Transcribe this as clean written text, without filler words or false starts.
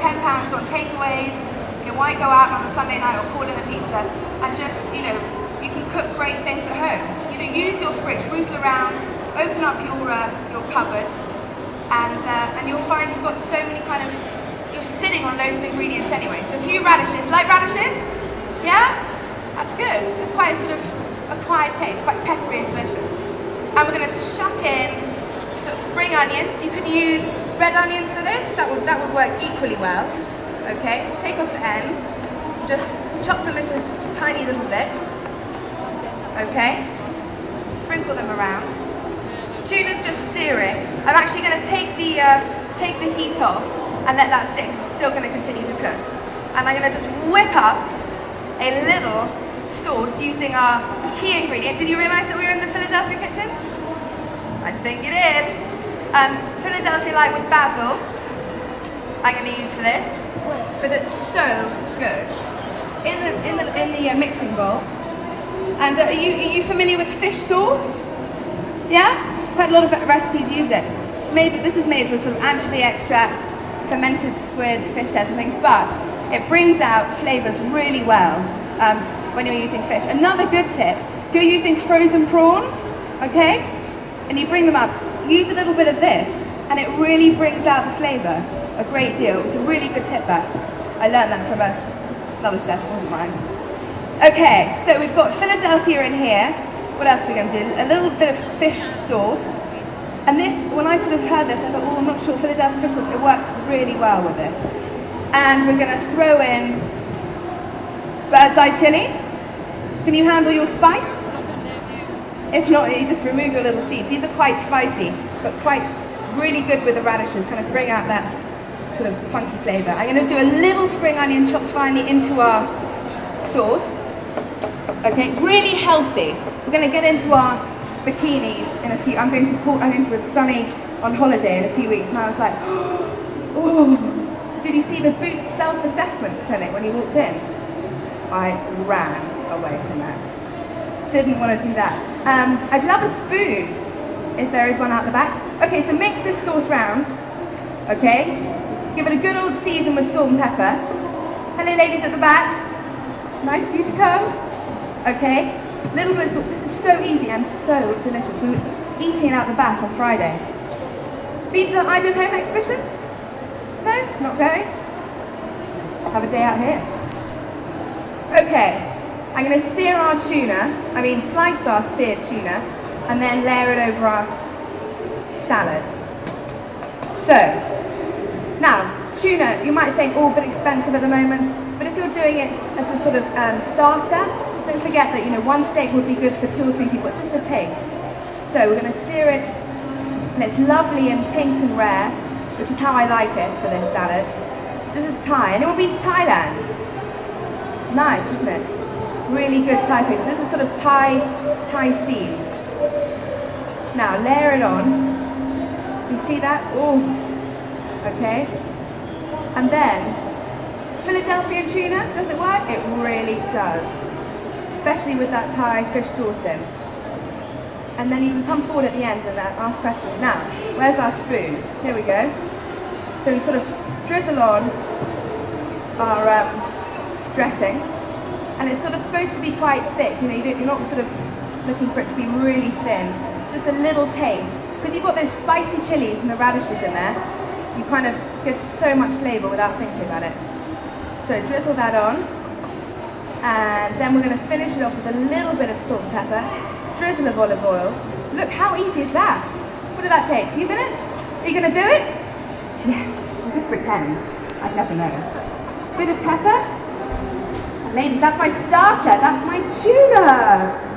£10 on takeaways. You know, why go out on a Sunday night or call in a pizza and just, you know, you can cook great things at home. You know, use your fridge, rootle around, open up your cupboards, and you'll find you've got so many kind of, you're sitting on loads of ingredients anyway. So a few radishes, like radishes? Yeah? That's good. It's quite sort of a quiet taste, quite peppery and delicious. And we're going to chuck in sort of spring onions. You could use red onions for this. That would work equally well. Okay, take off the ends. Just chop them into tiny little bits. Okay, sprinkle them around. Tuna's just searing. I'm actually going to take the heat off and let that sit, because it's still going to continue to cook. And I'm going to just whip up a little sauce using our key ingredient. Did you realise that we were in the Philadelphia kitchen? I think you did. Philadelphia Light with basil. I'm going to use for this because it's so good. In the mixing bowl. And are you familiar with fish sauce? Yeah, quite a lot of recipes use it. This is made with sort of anchovy extract, fermented squid, fish heads and things, but it brings out flavours really well when you're using fish. Another good tip: if you're using frozen prawns, okay, and you bring them up, use a little bit of this, and it really brings out the flavour a great deal. It's a really good tip that. I learned that from another chef, it wasn't mine. Okay, so we've got Philadelphia in here. What else are we going to do? A little bit of fish sauce. And this, when I sort of heard this, I thought, oh, I'm not sure, Philadelphia fish sauce, it works really well with this. And we're going to throw in bird's eye chili. Can you handle your spice? If not, you just remove your little seeds. These are quite spicy, but quite really good with the radishes, kind of bring out that sort of funky flavour. I'm going to do a little spring onion chopped finely into our sauce. Okay, really healthy. We're going to get into our bikinis in a few. I'm going to a sunny on holiday in a few weeks, and I was like, oh. Did you see the Boots self-assessment clinic when you walked in? I ran away from that. Didn't want to do that. I'd love a spoon if there is one out the back. Okay, so mix this sauce round. Okay, give it a good old season with salt and pepper. Hello, ladies at the back. Nice of you to come. Okay, little bit of salt. This is so easy and so delicious. We were eating out the back on Friday. Been to the Ideal Home exhibition? No, not going. Have a day out here. Okay, I'm going to sear our tuna, slice our seared tuna, and then layer it over our salad. So, now, tuna, you might think, oh, a bit expensive at the moment, but if you're doing it as a sort of starter, don't forget that, you know, one steak would be good for 2 or 3 people. It's just a taste. So we're going to sear it, and it's lovely and pink and rare, which is how I like it for this salad. So this is Thai. Anyone been to Thailand? Nice, isn't it? Really good Thai food. So this is sort of Thai themed. Now layer it on. You see that? Oh, okay. And then Philadelphia tuna. Does it work? It really does, especially with that Thai fish sauce in. And then you can come forward at the end and ask questions. Now, where's our spoon? Here we go. So we sort of drizzle on our dressing, and it's sort of supposed to be quite thick. You know, you're not sort of looking for it to be really thin. Just a little taste, because you've got those spicy chilies and the radishes in there. You kind of get so much flavour without thinking about it. So drizzle that on, and then we're going to finish it off with a little bit of salt and pepper, drizzle of olive oil. Look, how easy is that? What did that take? A few minutes? Are you going to do it? Yes, we'll just pretend. I'd never know. Bit of pepper. And ladies, that's my starter. That's my tuna.